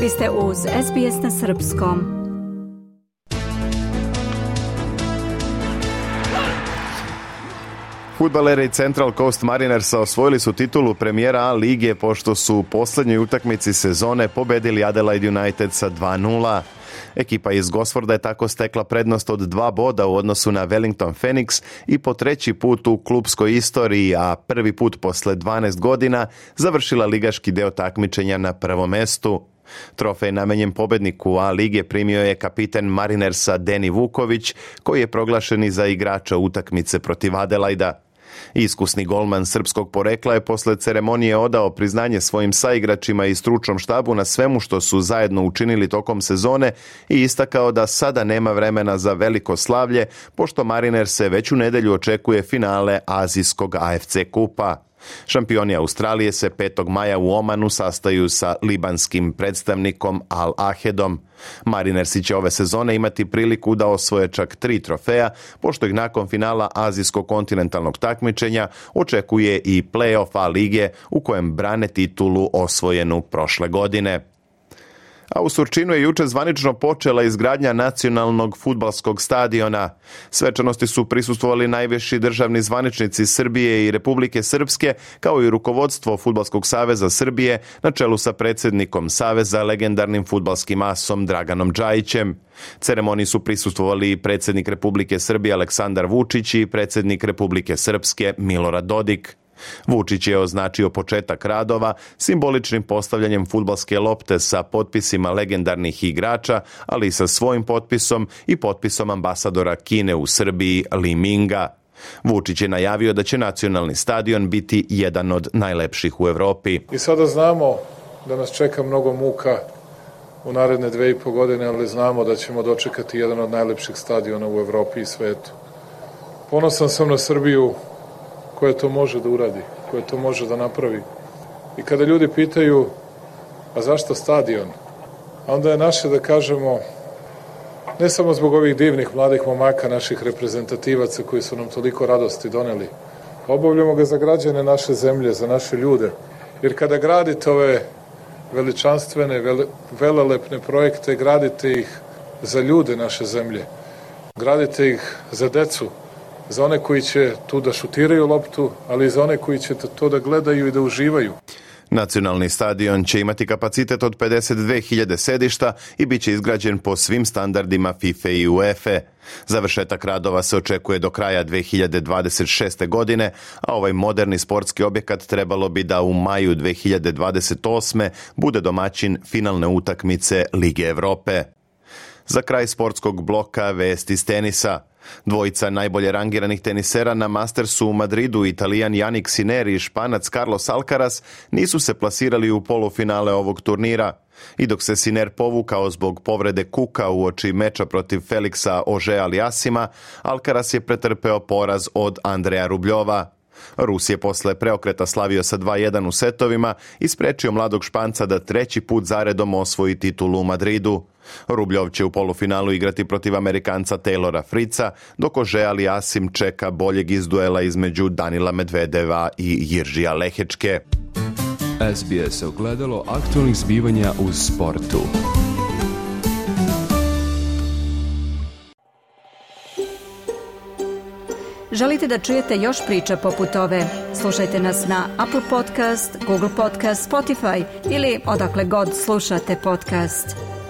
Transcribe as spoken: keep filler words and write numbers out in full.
Vi ste uz S B S na srpskom. Fudbaleri Central Coast Marinersa osvojili su titulu premijera A lige pošto su u posljednjoj utakmici sezone pobedili Adelaide United sa dva nula. Ekipa iz Gosforda je tako stekla prednost od dva boda u odnosu na Wellington Phoenix i po treći put u klupskoj istoriji, a prvi put posle dvanaest godina završila ligaški deo takmičenja na prvom mestu. Trofej namenjen pobedniku A lige primio je kapiten Marinersa Deni Vuković, koji je proglašen i za igrača utakmice protiv Adelaida. Iskusni golman srpskog porekla je posle ceremonije odao priznanje svojim saigračima i stručnom štabu na svemu što su zajedno učinili tokom sezone i istakao da sada nema vremena za veliko slavlje, pošto Marinerse već u nedelju očekuje finale azijskog A F C kupa. Šampioni Australije se petog maja u Omanu sastaju sa libanskim predstavnikom Al Ahedom. Marinersi će ove sezone imati priliku da osvoje čak tri trofeja, pošto ih nakon finala azijskog kontinentalnog takmičenja očekuje i play-off A lige u kojem brane titulu osvojenu prošle godine. A u Surčinu je juče zvanično počela izgradnja nacionalnog fudbalskog stadiona. Svečanosti su prisustvovali najviši državni zvaničnici Srbije i Republike Srpske, kao i rukovodstvo Fudbalskog saveza Srbije na čelu sa predsjednikom Saveza, legendarnim fudbalskim asom Draganom Džajićem. Ceremoniji su prisustvovali i predsjednik Republike Srbije Aleksandar Vučić i predsjednik Republike Srpske Milorad Dodik. Vučić je označio početak radova simboličnim postavljanjem fudbalske lopte sa potpisima legendarnih igrača, ali i sa svojim potpisom i potpisom ambasadora Kine u Srbiji Li Minga. Vučić je najavio da će nacionalni stadion biti jedan od najlepših u Evropi. I sada znamo da nas čeka mnogo muka u naredne dve i po godine, ali znamo da ćemo dočekati jedan od najlepših stadiona u Evropi i svetu. Ponosan sam na Srbiju koja to može da uradi, koja to može da napravi. I kada ljudi pitaju, a zašto stadion? A onda je naše da kažemo, ne samo zbog ovih divnih mladih momaka, naših reprezentativaca koji su nam toliko radosti doneli, obavljamo ga za građane naše zemlje, za naše ljude. Jer kada gradite ove veličanstvene, vele, velelepne projekte, gradite ih za ljude naše zemlje. Gradite ih za decu, za one koji će tu da šutiraju loptu, ali i za one koji će to da gledaju i da uživaju. Nacionalni stadion će imati kapacitet od pedeset dve hiljade sedišta i bit će izgrađen po svim standardima FIFA i UEFA. Završetak radova se očekuje do kraja dve hiljade dvadeset šeste. godine, a ovaj moderni sportski objekat trebalo bi da u maju dve hiljade dvadeset osme. bude domaćin finalne utakmice Lige Evrope. Za kraj sportskog bloka vesti iz tenisa. Dvojica najbolje rangiranih tenisera na Mastersu u Madridu, Italijan Jannik Sinner i Španac Carlos Alcaraz, nisu se plasirali u polufinale ovog turnira. I dok se Sinner povukao zbog povrede kuka uoči meča protiv Felixa Auger-Aliassima, Alcaraz je pretrpeo poraz od Andreja Rubljova. Rus je posle preokreta slavio sa dva jedan u setovima i sprečio mladog Španca da treći put zaredom osvoji titulu u Madridu. Rubljov će u polufinalu igrati protiv Amerikanca Taylora Fritza, dok Auger-Aliassim čeka boljeg iz duela između Danila Medvedeva i Jiržija Lehečke. S B S ogledalo aktualnih zbivanja u sportu. Želite da čujete još priča poput ove? Slušajte nas na Apple Podcast, Google Podcast, Spotify ili odakle god slušate podcast.